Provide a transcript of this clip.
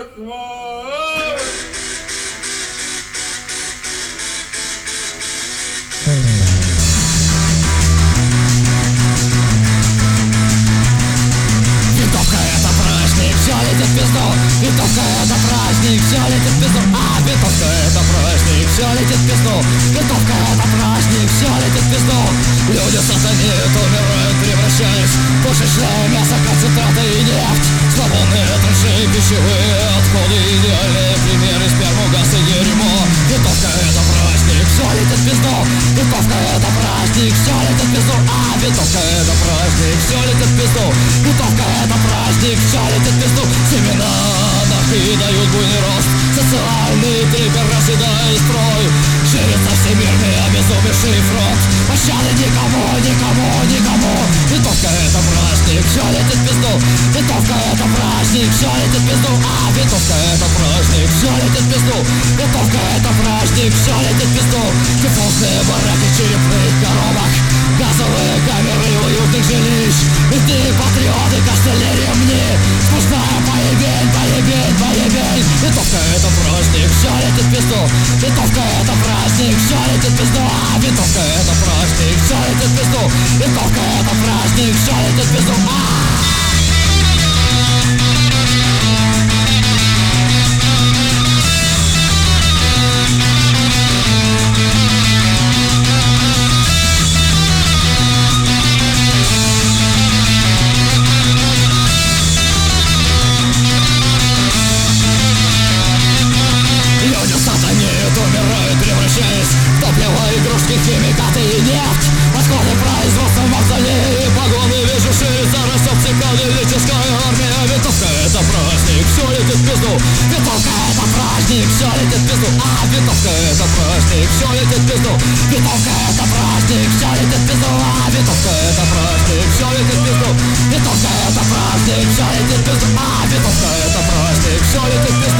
Винтовка это праздник, все летит в пизду. Винтовка это праздник, все летит в пизду. Винтовка это праздник, все летит в пизду. Винтовка это праздник, все летит в пизду. Люди сатанеют, умирают, превращаясь в пушечное мясо, концентраты и нефть. Свободные траншеи, пищевые отходы, идеальные примеры, сперму, газ и дерьмо. Винтовка это праздник, все летит в пизду. Винтовка это праздник, все летит в пизду. Винтовка это праздник, все летит в пизду. Винтовка это праздник, все летит в пизду. Семена анархии дают буйный рост. Социальный триггер разъедает строй. Ширится всемирный обезумевший фронт. Пощады никому, никому, никому. Винтовка это праздник, все летит в пизду. Винтовка это праздник, все летит в пизду. Винтовка это праздник, все летит в пизду. Винтовка это праздник, все летит в пизду. Диффузные бараки черепных коробок, газовые камеры уютных жилищ. И ты, патриоты, костыли ремни. Сплошная поебень, поебень, поебень. Винтовка это праздник, все летит в пизду. Винтовка это праздник, все летит в пизду. Винтовка это праздник, все летит в пизду. Винтовка это праздник, все летит в пизду. Умирают, превращаясь в топливо, игрушки, химикаты и нефть. Отходы производства, мавзолеи, погоны. Вижу, ширится, растет психоделическая армия. Винтовка это праздник, все летит в пизду. Винтовка это праздник, все летит в пизду. Винтовка это праздник, все летит в пизду. Винтовка это праздник, все летит в пизду. Винтовка это праздник, все летит в пизду. Винтовка это праздник, все летит в пизду. Винтовка это праздник, все летит в пизду.